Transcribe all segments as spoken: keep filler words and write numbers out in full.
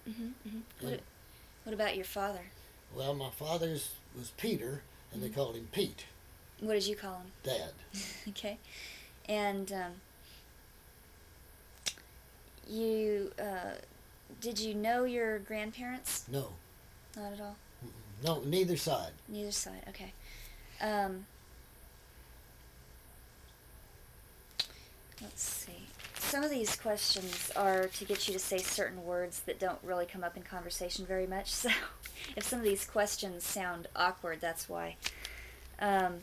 Mm-hmm, mm-hmm. What, what about your father? Well, my father's was Peter, and mm-hmm. they called him Pete. What did you call him? Dad. Okay. And um, you, uh, did you know your grandparents? No. Not at all? Mm-mm. No, neither side. Neither side, okay. Um, let's see. Some of these questions are to get you to say certain words that don't really come up in conversation very much, so if some of these questions sound awkward, that's why. Um,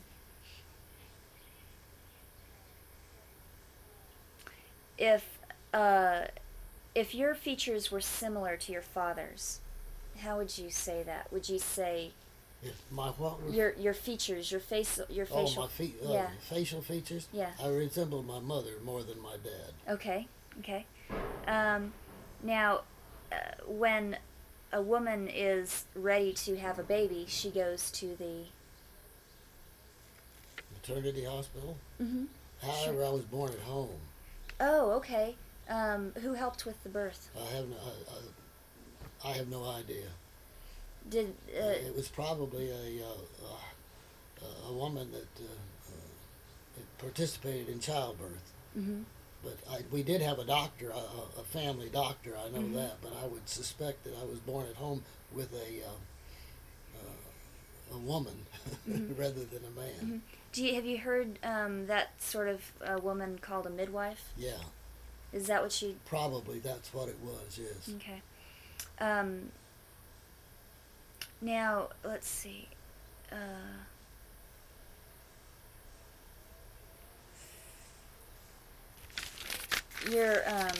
if uh, if your features were similar to your father's, how would you say that? Would you say If my what? Was, your your features, your face, your oh, facial? my fe- uh, yeah. facial features. Yeah. I resemble my mother more than my dad. Okay. Okay. Um, now, uh, when a woman is ready to have a baby, she goes to the Maternity hospital. Mm-hmm. However, Sure. I was born at home. Oh, okay. Um, who helped with the birth? I have no, I, I, I have no idea. Did uh, It was probably a uh, uh, a woman that, uh, uh, that participated in childbirth. Mm-hmm. But I, we did have a doctor, a, a family doctor. I know Mm-hmm. that. But I would suspect that I was born at home with a uh, uh, a woman Mm-hmm. rather than a man. Mm-hmm. Do you have you heard um, that sort of uh, woman called a midwife? Yeah. Is that what she? Probably that's what it was. Yes. Okay. Um, now let's see. Uh, you're um,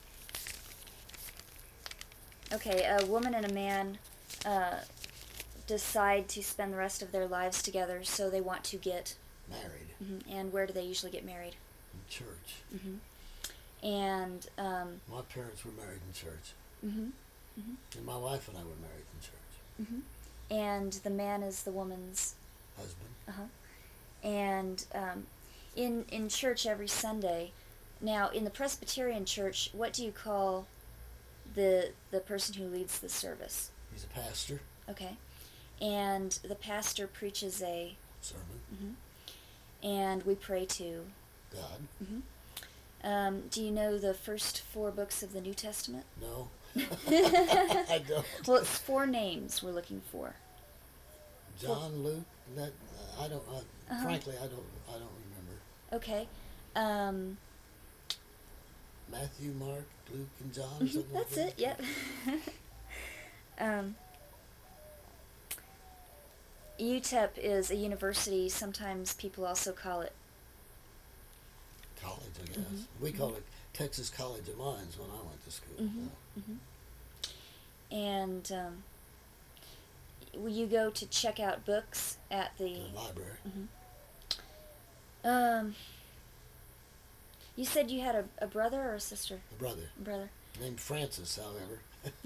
okay. A woman and a man uh, decide to spend the rest of their lives together, so they want to get Married. Mm-hmm. And where do they usually get married? In church. Mm-hmm. And um, my parents were married in church. Mm-hmm. Mm-hmm. And my wife and I were married in church. Mm-hmm. And the man is the woman's husband. Uh-huh. And um, in in church every Sunday. Now, in the Presbyterian church, what do you call the the person who leads the service? He's a pastor. Okay. And the pastor preaches a sermon. Mm-hmm. And we pray to God. Mm-hmm. Um, do you know the first four books of the New Testament? No. I don't. Well, it's four names we're looking for. John, four. Luke. That uh, I don't. Uh, uh-huh. Frankly, I don't. I don't remember. Okay. Um, Matthew, Mark, Luke, and John. Mm-hmm. Something That's like that. it. Yep. um, U T E P is a university. Sometimes people also call it college, I guess. Mm-hmm. We call it Texas College of Mines when I went to school. Mm-hmm. Mm-hmm. And um, will you go to check out books at the, the library? Mm-hmm. Um, you said you had a, a brother or a sister? A brother. A brother. Named Francis, however.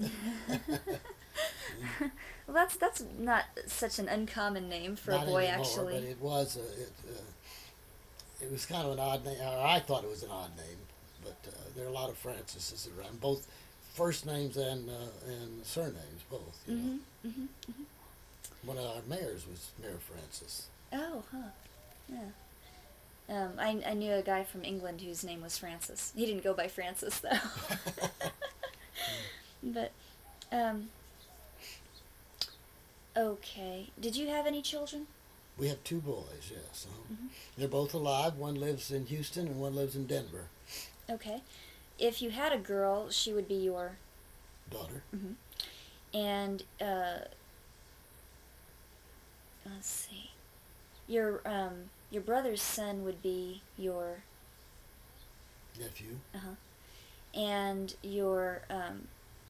Well, that's that's not such an uncommon name for not a boy, anymore, actually. But it was a, it, uh, it was kind of an odd name. Or I thought it was an odd name, but uh, there are a lot of Francises around, both first names and uh, and surnames, both. You mm-hmm. know? Mm-hmm. Mm-hmm. One of our mayors was Mayor Francis. Oh, huh. Yeah. Um, I I knew a guy from England whose name was Francis. He didn't go by Francis though. But, um. Okay. Did you have any children? We have two boys, yes. Uh-huh. Mm-hmm. They're both alive. One lives in Houston and one lives in Denver. Okay. If you had a girl, she would be your daughter. Mm-hmm. And, uh, let's see. Your, um, your brother's son would be your nephew. Uh-huh. And your, um,